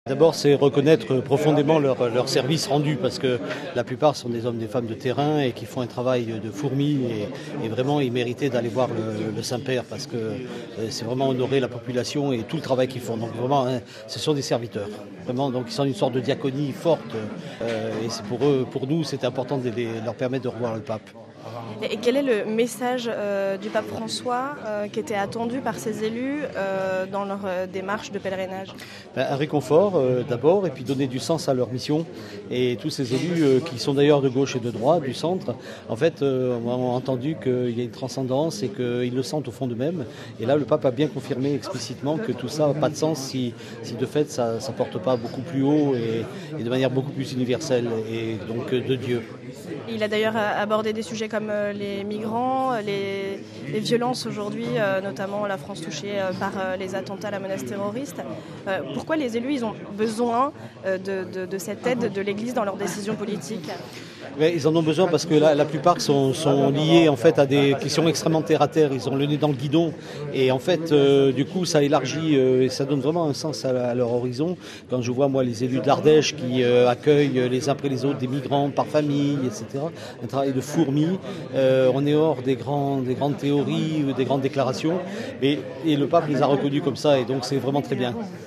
D'abord, c'est reconnaître profondément leur service rendu, parce que la plupart sont des hommes et des femmes de terrain et qui font un travail de fourmi, et vraiment ils méritaient d'aller voir le Saint-Père, parce que c'est vraiment honorer la population et tout le travail qu'ils font. Donc vraiment, ce sont des serviteurs. Vraiment, donc ils sont une sorte de diaconie forte, et c'est pour eux, pour nous, c'est important de leur permettre de revoir le pape. Et quel est le message du pape François qui était attendu par ses élus dans leur démarche de pèlerinage ? Un réconfort d'abord, et puis donner du sens à leur mission. Et tous ces élus qui sont d'ailleurs de gauche et de droite, du centre, en fait, ont entendu qu'il y a une transcendance et qu'ils le sentent au fond d'eux-mêmes. Et là, le pape a bien confirmé explicitement que tout ça n'a pas de sens si de fait ça ne porte pas beaucoup plus haut et de manière beaucoup plus universelle, et donc de Dieu. Il a d'ailleurs abordé des sujets comme les migrants, les violences aujourd'hui, notamment la France touchée par les attentats à la menace terroriste. Pourquoi les élus ils ont besoin de cette aide de l'Église dans leurs décisions politiques ? Mais ils en ont besoin parce que la plupart sont liés en fait à des questions extrêmement terre à terre. Ils ont le nez dans le guidon, et en fait du coup ça élargit et ça donne vraiment un sens à leur horizon. Quand je vois moi les élus de l'Ardèche qui accueillent les uns après les autres des migrants par famille, etc. Un travail de fourmi. On est hors des grandes théories, des grandes déclarations, et le pape les a reconnus comme ça, et donc c'est vraiment très bien.